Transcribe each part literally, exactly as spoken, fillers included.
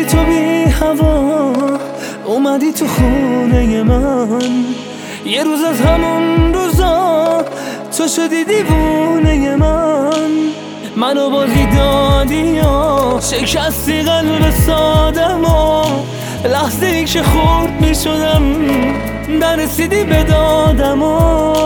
تو بی هوا اومدی تو خونه من، یه روز از همون روزا تو شدی دیوونه من. منو بازی دادی یا شکستی قلب سادم و لحظه ای که خورد می شدم نرسیدی به دادم و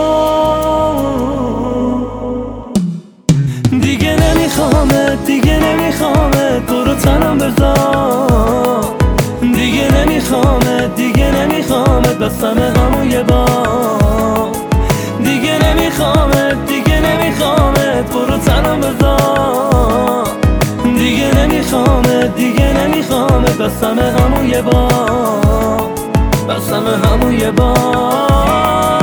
دیگه نمیخوامت، دیگه نمیخوامت، برو تنم بذار. دیگه نمیخوامت، دیگه نمیخوامت، بستم همون یه بار. دیگه نمیخوامت، دیگه نمیخوامت، برو تنم بذار. دیگه نمیخوامت، دیگه نمیخوامت، بستم همون یه بار، بستم همون یه بار.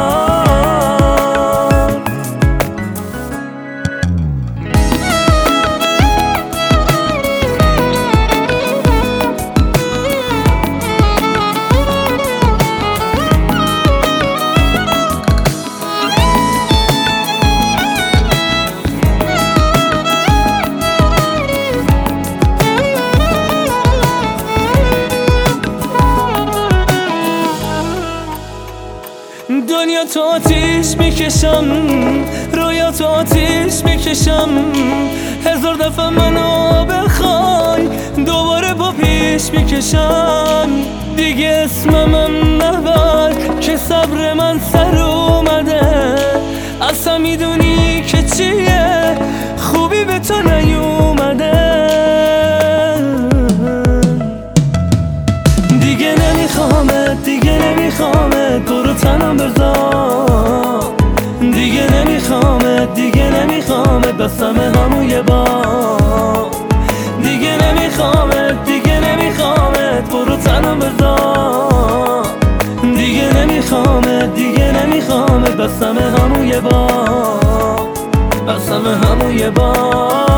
دنیا تو آتیش میکشم، رویا تو آتیش میکشم. هزار دفعه منو بخوای دوباره با پیش میکشم. دیگه اسممم نبر که صبر من سر اومده. اصلا میدونی که چیه خوبی به تو نیومده. دیگه نمیخوامت، دیگه نمیخوامت، برو تنم بذار. دیگه نمیخوامت، دیگه نمیخوامت، بستم همون یه بار. دیگه نمیخوامت، دیگه نمیخوامت، برو تنم بذار. دیگه نمیخوامت، دیگه نمیخوامت، بستم همون یه بار، بستم همون یه بار.